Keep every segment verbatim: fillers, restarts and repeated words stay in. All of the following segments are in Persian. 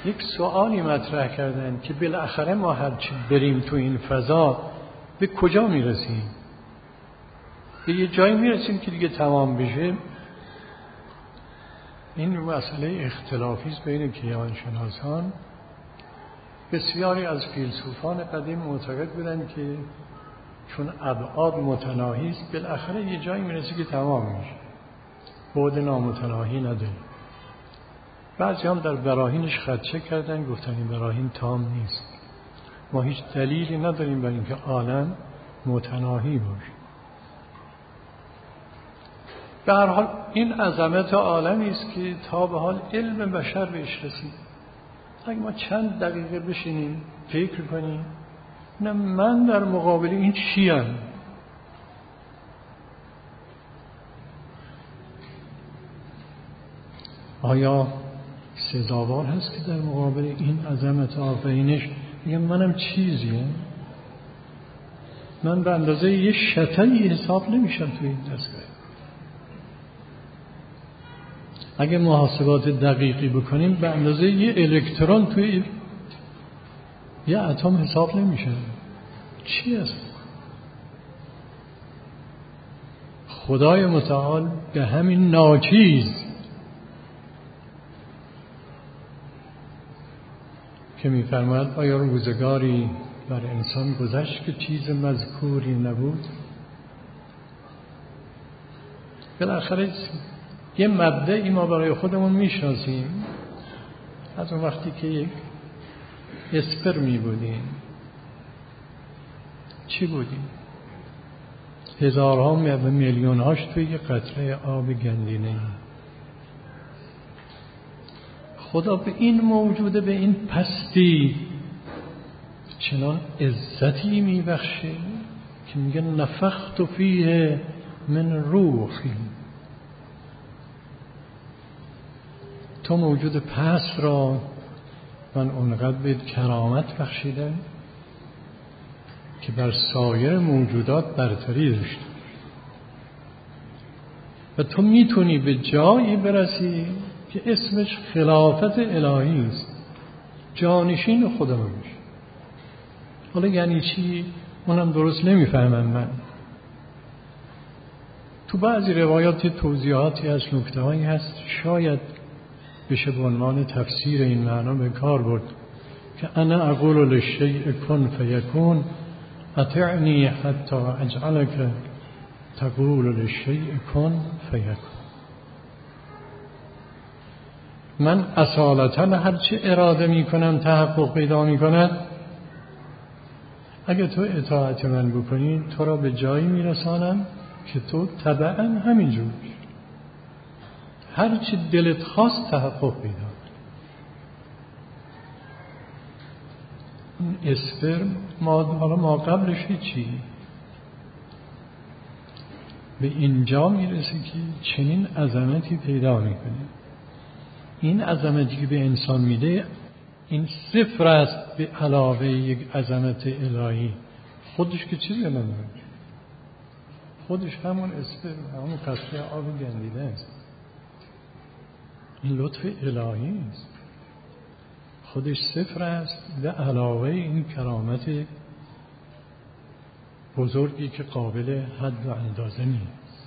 یک سوالی مطرح کردن که بالاخره ما هرچی بریم تو این فضا به کجا میرسیم؟ به یه جایی میرسیم که دیگه تمام بشه. این مسئله اختلافی است بین کیهانشناسان. بسیاری از فیلسوفان قدیم معتقد بودند که چون ابعاد متناهی است بالاخره یه جایی میرسه که تمام میشه، بعد نامتناهی نداره. بعضی هم در براهینش خدشه کردن، گفتن این براهین تام نیست، ما هیچ دلیلی نداریم برای اینکه عالم متناهی باشه. به هر حال این عظمت عالمی است که تا به حال علم بشر بهش رسید. اگه ما چند دقیقه بشینیم فکر کنیم نه من در مقابل این چیم، آیا سزاوار هست که در مقابل این عظمت آفرینش میگم منم چیزیه؟ من به اندازه یه شطحی حساب نمیشم توی این دستگاه. اگه محاسبات دقیقی بکنیم به اندازه یه الکترون توی یه اتم حساب نمیشه. چی است؟ خدای متعال به همین ناچیز که می‌فرماید آیا روزگاری بر انسان گذشت که چیز مذکوری نبود؟ بالاخره یه مبدأی ما برای خودمون میشناسیم از اون وقتی که یک اسپرمی بودیم. چی بودیم؟ هزارها و میلیونهاش توی یه قطره آب گندینه. خدا به این موجوده، به این پستی چنان عزتی میبخشه که میگه نفخت فیه من روحی. تو موجود پست را من اونقدر به کرامت بخشیدم که بر سایر موجودات برتری داشته و تو میتونی به جایی برسی که اسمش خلافت الهی است، جانشین خدا بشی. حالا یعنی چی؟ اونم درست نمیفهمم من. تو بعضی روایات توضیحاتی از نکته‌هایی هست شاید بشه به عنوان تفسیر این معنا به کار برد که انا اقول للشیء کن فیکون اطعنی حتی اجعلک تقول للشیء کن فیکون. من اصالتا هرچی اراده می کنم تحقق پیدا می کند. اگه تو اطاعت من بکنی تو را به جایی می رسانم که تو تبعا همینجور هرچی دلت خواست تحقق پیدا. این اسپرم ما حالا ما قبلش چی؟ به اینجا میرسه که چنین عظمتی پیدا میکنه. این عظمتی که به انسان میده این صفر است به علاوه یک عظمت الهی. خودش که چیزی نداره، خودش همون اسپرم، همون قطره آب گندیده است. این لطف الهی است، خودش صفر است به علاوه این کرامت بزرگی که قابل حد و اندازه نیست.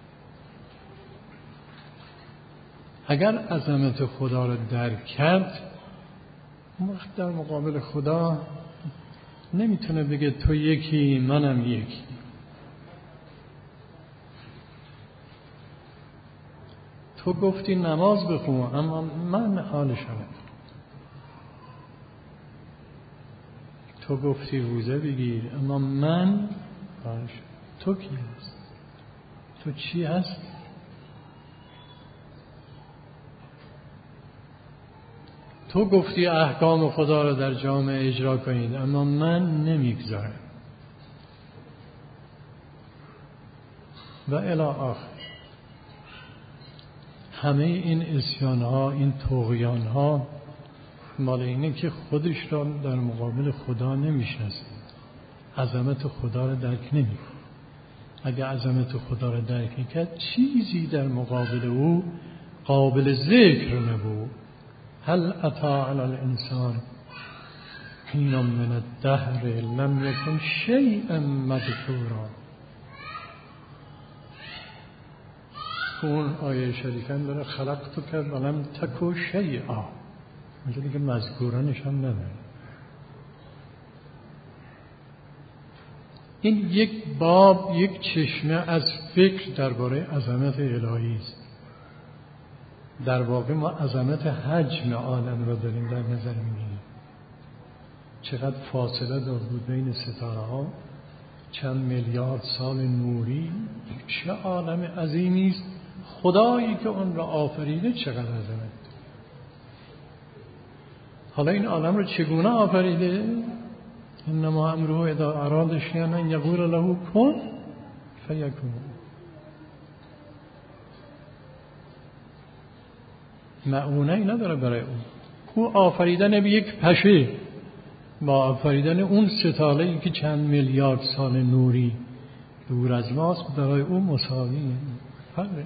اگر عظمت خدا را درک کرد وقت در مقابل خدا نمیتونه بگه تو یکی منم یکی. تو گفتی نماز بخون اما من حالشم، تو گفتی روزه بگیر اما من حالشم. تو کی هست؟ تو چی هست؟ تو گفتی احکام خدا را در جامعه اجرا کنید اما من نمیگذارم و الی آخر. همه این اسیان ها، این طغیان ها مال اینه که خودش را در مقابل خدا نمیشناسه، عظمت خدا را درک نمیکنه. اگه عظمت خدا را درک میکرد چیزی در مقابل او قابل ذکر نبود. هل اتی علی الانسان حین من الدهر لم یکن شیئا مذکورا. اون آیه شریفه هم داره خلقتک ولم تک شیئا، اونجا دیگه مذکورانش هم نداره. این یک باب، یک چشمه از فکر درباره عظمت الهی است. در واقع ما عظمت حجم عالم را داریم در نظر میگیریم. چقدر فاصله دار بود بین ستاره ها، چند میلیارد سال نوری، چه عالم عظیمی است. خدایی که اون را آفریده چقدر عظمت. حالا این عالم رو چگونه آفریده؟ انما امره اذا اراد شیئا ان یقول له کن فیکون. معونه ای نداره برای اون. او آفریدن به یک پشه با آفریدن اون ستاره ای که چند میلیارد سال نوری دور از ماست برای او مساویه. فرقه.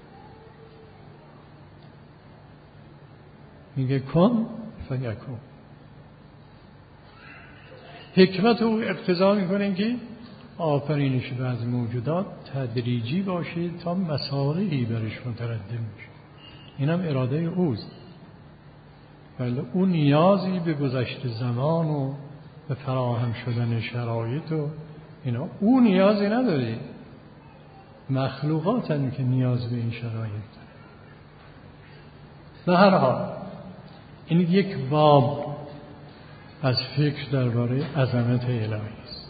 میگه کن فیکون. حکمت او اقتضا میکنه که آفرینش بعض موجودات تدریجی باشه تا مسائلی برش مترتب میشه. این هم اراده اوست. ولی او نیازی به گذشت زمان و به فراهم شدن شرایط و اینا او نیازی نداره. مخلوقات هم که نیاز به این شرایط داره. به هر حال این یک باب از فکر درباره عظمت الهی است.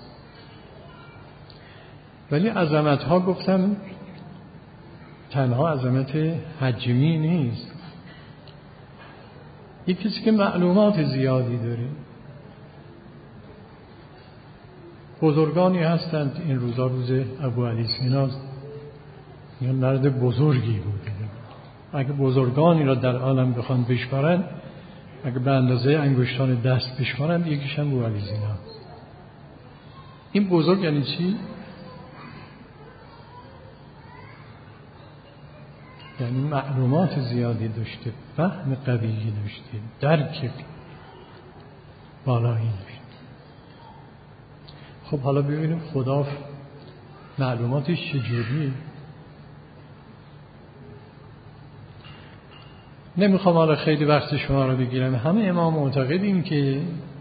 ولی عظمت ها گفتم تنها عظمت حجمی نیست. یک کسی که معلومات زیادی داره. بزرگانی هستند این روزا روز ابو علی سینا، یه مرد بزرگی بود. اگه بزرگانی را در عالم بخوان بشمارن، اگه به اندازه انگشتان دست بشمارن، یکیش هم ابو علی سینا. این بزرگ یعنی چی؟ یعنی معلومات زیادی داشته، فهم قوی داشته، درک بالایی داشته. خب حالا ببینیم خدا معلوماتش چجوریه. نمیخوام حالا خیلی وقت شما رو بگیرم. همه ما معتقدیم که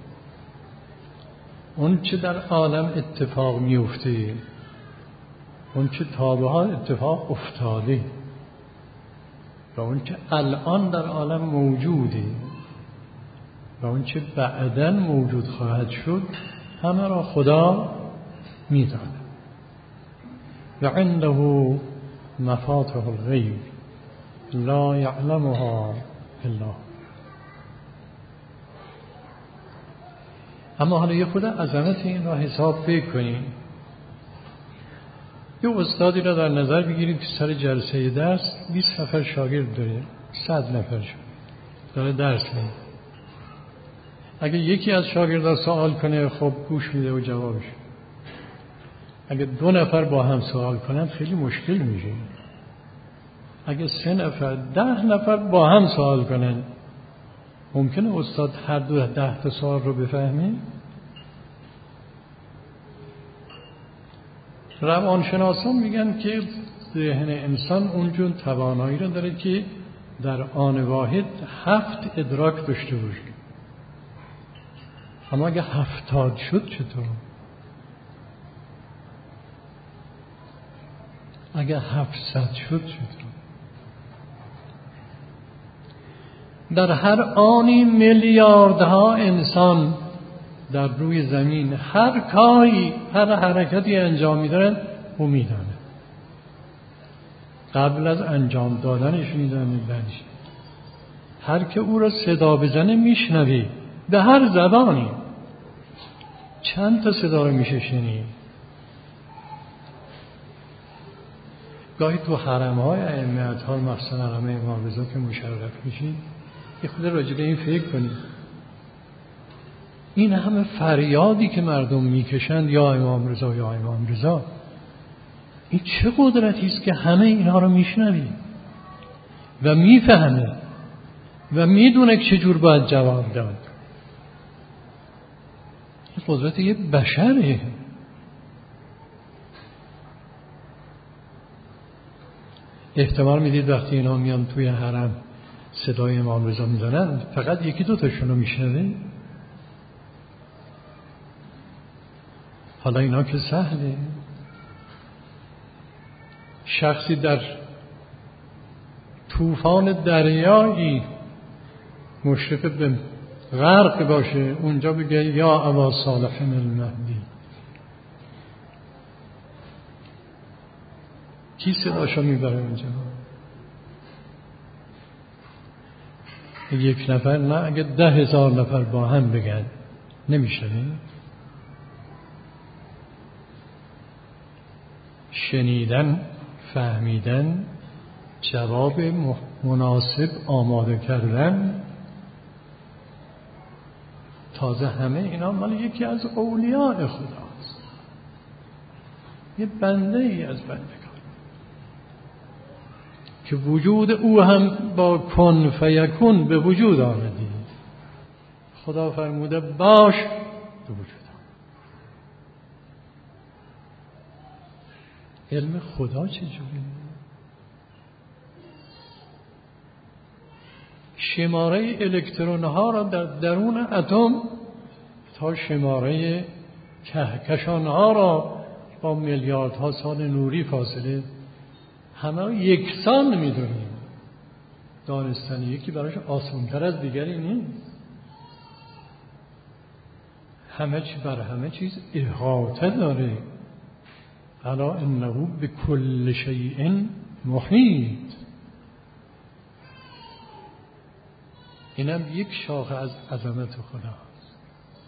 اون چه در عالم اتفاق میفته، اون چه تا به حال اتفاق افتاده و اون چه الان در عالم موجوده و اون چه بعداً موجود خواهد شد، همه را خدا می‌داند. و عنده مفاتح الغیب لا یعلمها الا هو. اما حالا یه خود عظمت این را حساب بکنیم. یه استادی را در نظر بگیریم که سر جلسه درس بیست نفر شاگرد داره، صد نفر شاگرد داره درس میده. اگه یکی از شاگردان سوال کنه، خب گوش میده و جوابش. اگه دو نفر با هم سوال کنن خیلی مشکل میشه. اگه سه نفر، ده نفر با هم سوال کنن، ممکنه استاد هر دو ده تا سوال رو بفهمه؟ روانشناسان میگن که ذهن انسان اونجور توانایی رو داره که در آن واحد هفت ادراک داشته باشه. اما اگه هفتاد شد چطور؟ اگه هفتصد شد چطور؟ در هر آنی میلیاردها انسان در روی زمین هر کاری، هر حرکتی انجام میدارن او میدانه. قبل از انجام دادنش میدانه. بعدش هر که او را صدا بزنه میشنوی. به هر زبانی چند تا صدا رو میشه شنید. گاهی تو حرم‌های ائمه اطهار، مثلا حرم امام رضا که مشرف میشید، یه خود راجع به این فکر کنید. این همه فریادی که مردم میکشند یا امام رضا یا امام رضا، این چه قدرتی است که همه اینها رو میشنوی و میفهمه و میدونه که چجور باید جواب داد. این قدرت یه بشره. احتمال میدید وقتی اینا میان توی حرم صدای امام رضا میزنن فقط یکی دو تاشونو میشنوه؟ حالا اینا که سهله. شخصی در طوفان دریایی مشرف به غرق باشه اونجا بگه یا ابا صالح المهدی، کی صداشو میبره اونجا؟ یک نفر نه، اگه ده هزار نفر با هم بگن نمیشه. شنیدن، فهمیدن، جواب مناسب آماده کردن، تازه همه اینا مال یکی از اولیاء خداست، یه بنده ای از بندگان که وجود او هم با کن فیکون به وجود آمدی. خدا فرموده باش به وجود آمد. علم خدا چجوری؟ شماره الکترون ها را در درون اتم تا شماره کهکشان ها را با میلیاردها سال نوری فاصله همه یکسان میدونیم. دانستن یکی براش آسان‌تر از دیگری نیست. همه چی بر همه چیز احاطه داره. الا انه بكل شیء محیط. اینم یک شاخه از عظمت خداست.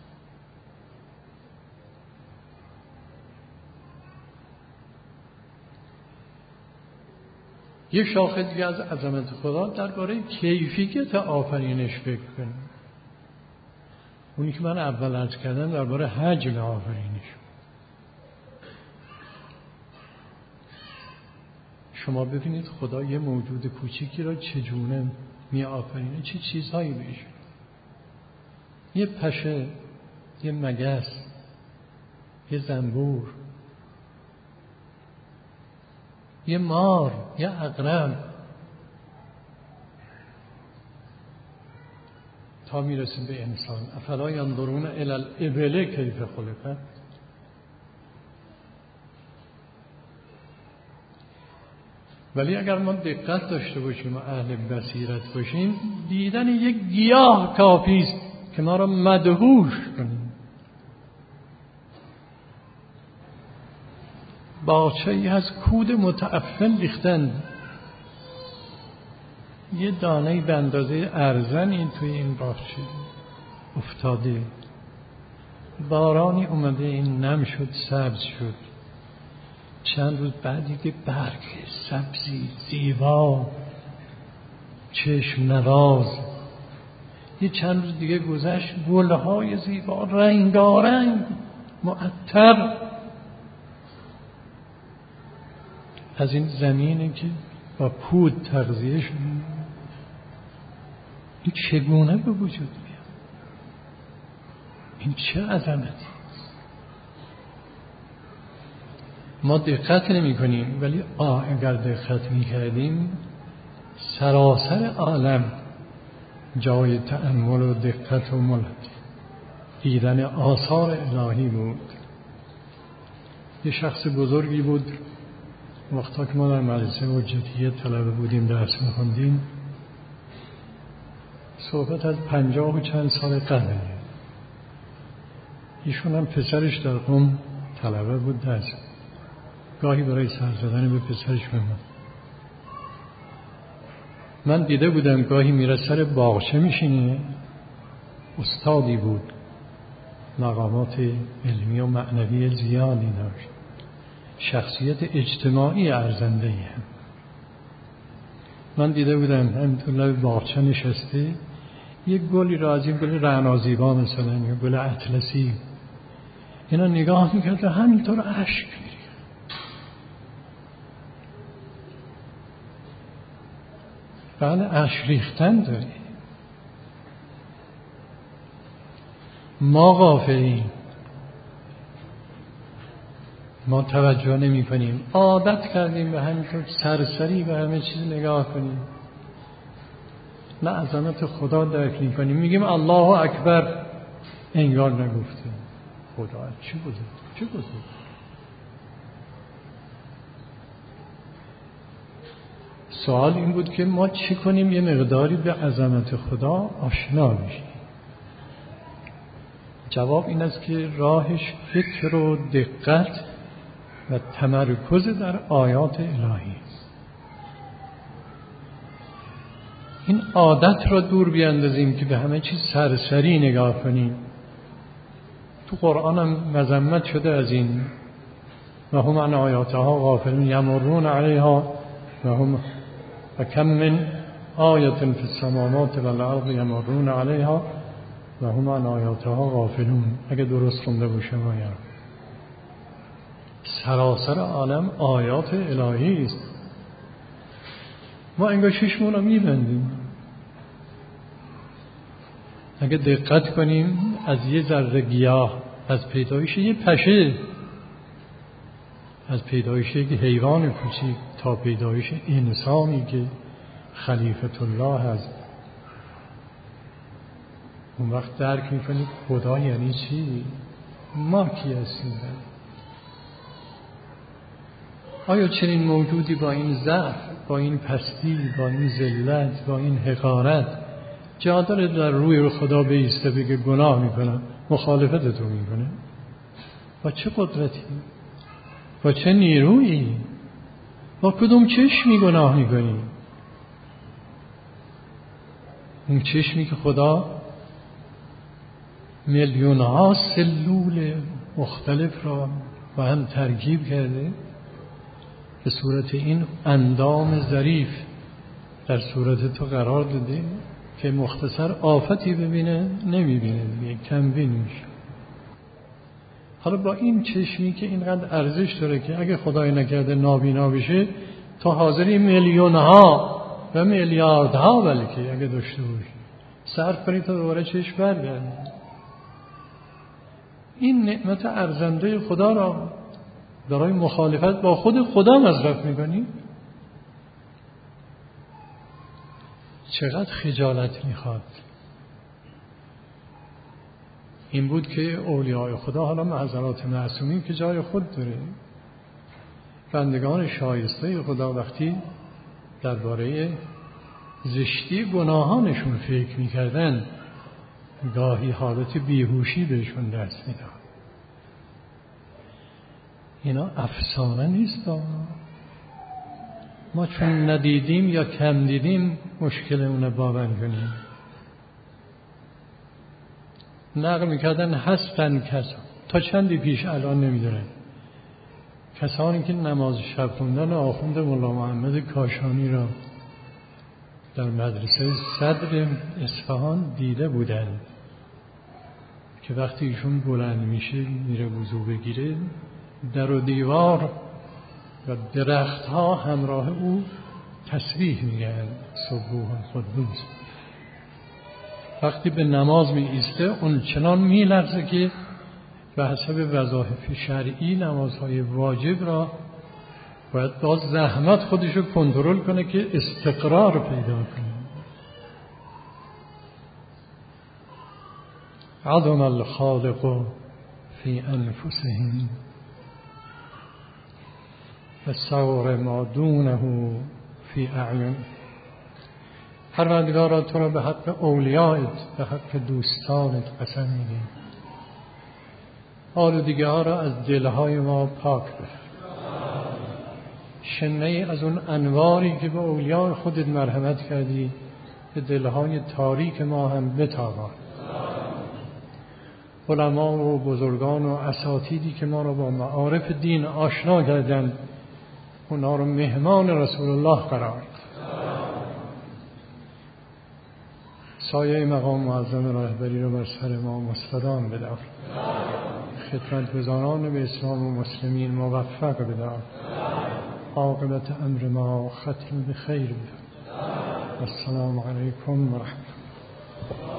یک شاخه دیگه از عظمت خدا درباره کیفیت آفرینش فکر کنیم. اونی که من اول عرض کردم درباره حجم آفرینش. شما ببینید خدا یه موجود کوچیکی را چجونه می آفرینه، چه چیزهایی بهش. یه پشه، یه مگس، یه زنبور، یه مار، یه عقرب، تا میرسیم به انسان. افلا ینظرون الی الابل کیف خلقت. ولی اگر ما دقت داشته باشیم و اهل بصیرت باشیم، دیدن یک گیاه کافی است که ما را مدهوش کنیم. باغچه‌ای از کود متعفن ریختن، یه دانه به اندازه ارزن این توی این باغچه افتاده، بارانی اومده این نم شد، سبز شد. چند روز بعد دیگه برگ سبزی زیبا چشم نواز. یه چند روز دیگه گذشت، گلهای زیبا رنگارنگ معطر از این زمینی که با کود تغذیه شده. این چگونه به وجود میاد؟ این چه عظمتی؟ ما دقت نمی کنیم، ولی آه اگر دقت می کردیم سراسر عالم جای تأمل و دقت و ملحظه دیدن آثار الهی بود. یه شخص بزرگی بود، وقتا که ما در مدرسه حجتیه طلبه بودیم درس می خوندیم، صحبت از پنجاه و چند سال قبل. ایشون هم پسرش در قم طلبه بود درس. گاهی برای سر زدن به پسرش بمون. من دیده بودم گاهی میره سر باغچه میشینه. استادی بود، مقامات علمی و معنوی زیادی داشت، شخصیت اجتماعی ارزنده هم. من دیده بودم همینطور لب باغچه نشسته، یک گلی را از این گل رعنازیبا مثلا یا گل اطلسی اینا نگاه میکرد و همینطور اشک میریخت. بله اشک ریختن داره. ما غافلیم، ما توجه نمی کنیم، عادت کردیم به همینطور سرسری به همه چیز نگاه کنیم، نه عظمت خدا درک می کنیم. میگیم الله اکبر، انگار نگفته خدا چی بوده چی بوده. سوال این بود که ما چی کنیم یه مقداری به عظمت خدا آشنا بشیم. جواب این است که راهش فکر و دقت و تمرکز در آیات الهی است. این عادت را دور بیاندازیم که به همه چیز سرسری نگاه کنیم. تو قرآن هم مذمت شده از این، و هم عن آیاتها غافلون یمرون علیها و هم و کم من آیة فی السماوات والارض یمرون علیها و هم عن آیاتها غافلون. اگه درست خونده باشم آیا سراسر عالم آیات الهی است، ما انگار چشمون رو میبندیم. اگه دقت کنیم از یه ذره گیاه، از پیدایش یه پشه، از پیدایش یک حیوان کوچیک تا پیدایش انسانی که خلیفت الله هست، اون وقت درک میکنید خدا یعنی چی، ما کی هستیم. آیا چنین موجودی با این ضعف، با این پستی، با این ذلت، با این حقارت جا داره در روی خدا بایسته بگه گناه میکنم، مخالفت تو میکنه؟ با چه قدرتی، با چه نیرویی، با کدوم چشمی گناه میکنی؟ اون چشمی که خدا میلیون ها سلول مختلف را با هم ترکیب کرده به صورت این اندام ظریف در صورت تو قرار داده که مختصر آفتی ببینه نمیبینه دیگه، کم بین میشه. حالا با این چشمی که اینقدر ارزش داره که اگه خدای نکرده نابینا بشه، تو حاضری میلیون ها و میلیارد ها بلکه اگه داشته باشی صرف کنی تا دوباره چشم برگرده. این نعمت ارزنده خدا را برای مخالفت با خود خدا مصرف میکنی؟ چقدر خجالت میخواد. این بود که اولیاء خدا، حالا معذرات معصومین که جای خود داره، بندگان شایسته خدا وقتی درباره زشتی گناهانشون فکر میکردن گاهی حالت بیهوشی بهشون دست میداد. اینا افسانه نیست. ما چون ندیدیم یا کم دیدیم مشکلمون باور کنیم. نقل میکردن هستن کسان تا چندی پیش، الان نمیدونن، کسانی که نماز شب خوندن آخوند مولا محمد کاشانی را در مدرسه صدر اصفهان دیده بودند که وقتی ایشون بلند میشه میره وضو بگیره، در و دیوار و درخت ها همراه او تسبیح میگن سبوح القدوس. وقتی به نماز می ایسته اون چنان می لرزه که به حسب وظایف شرعی نمازهای واجب را باید باز زحمت خودشو کنترل کنه که استقرار پیدا کنه. عظم الخالق فی انفسهم و صور ما دونه فی اعین. پروردگارا تو را به حق اولیایت، به حق دوستانت قسم میگیم، آلودگی ها را از دلهای ما پاک بر، شنه از اون انواری که به اولیای خودت مرحمت کردی به دلهای تاریک ما هم بتابان. علما و بزرگان و اساتیدی که ما را با معارف دین آشنا کردند، اونا رو مهمان رسول الله قرار داد. سایه مقام معظم رهبری رو بر سر ما مستدام بدار. خدمتگزاران به اسلام و مسلمین موفق بدار. عاقبت امر ما ختم بخیر بدار. السلام علیکم و رحمت الله.